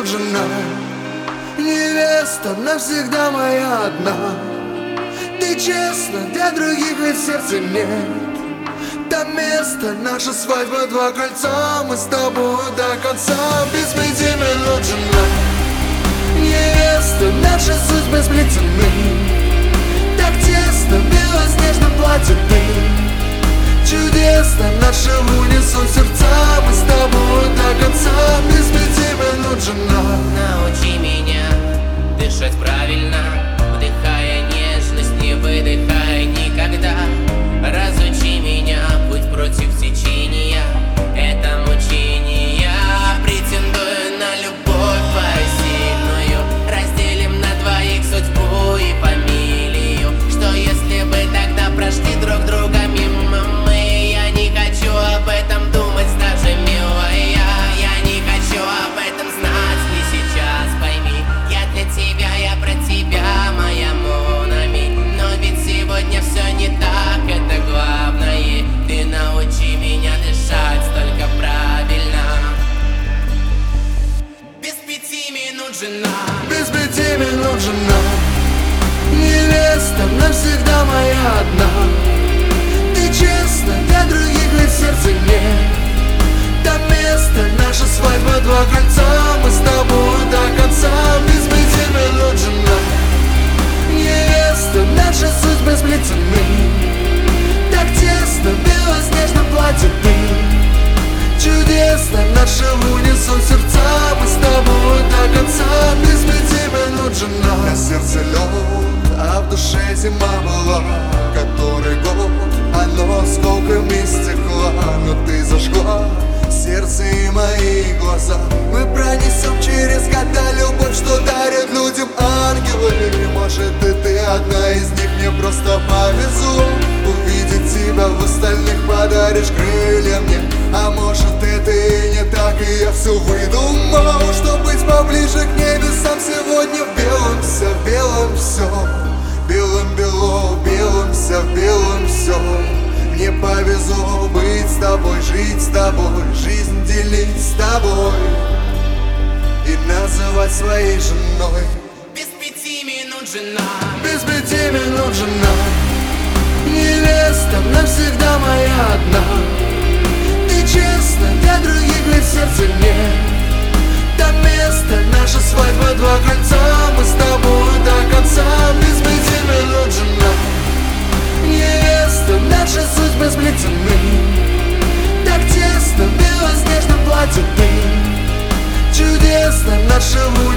минут жена, невеста навсегда моя одна. Ты честна, для других ведь сердца нет. Там место, наша свадьба, 2 кольца, мы с тобой до конца. Без 5 минут жена, невеста, наши судьбы сплетены. Так тесно, в белоснежном платье ты. Чудесно, наши в унисон сердца, мы с тобой до конца. Без 5 минут жена. Научи меня дышать правильно, вдыхая нежность, не выдыхая никогда. Разучи меня путь против течения, это мучение. Претендую на любовь твою сильную, разделим на двоих судьбу и фамилию. Что если бы тогда прошли друг друга мимо мы? Я не хочу об этом думать даже, милая. Я не хочу об этом знать, не сейчас, пойми. Я для тебя, я про тебя, моя Монами. Но ведь сегодня все не так, это главное. Ты научи меня дышать только правильно. Без 5 минут жена. Без 5 минут жена, невеста навсегда моя одна. Ты честна, для других ведь сердца нет. Там место, наша свадьба, 2 кольца, мы с тобой до конца. Без 5 минут жена, невеста, наши судьбы сплетены. Так тесно, в белоснежном платье ты. Чудесно, наши в унисон сердца, мы с тобой до конца. Без 5 минут жена. На сердце лед, а в душе зима была. Который год, оно осколками стекла. Но ты зажгла сердце и мои глаза. Мы пронесем через года любовь, что дарят людям ангелы. Может и ты одна из них, мне просто повезло увидеть тебя, в остальных подаришь крылья мне. А может это и не так, и я все выдумал, чтоб быть поближе к небесам. Сегодня в белом все, в белом все, белым бело, белым все, в белом все. Мне повезло быть с тобой, жить с тобой, жизнь делить с тобой и называть своей женой. Без 5 минут жена. Без 5 минут жена, невеста навсегда моя одна. Ты честна, для других ведь сердца нет. Там место, наша свадьба, 2 кольца, мы с тобой до конца. Без 5 минут жена, невеста, наши судьбы сплетены. Так тесно, в белоснежном платье ты. Чудесно, наши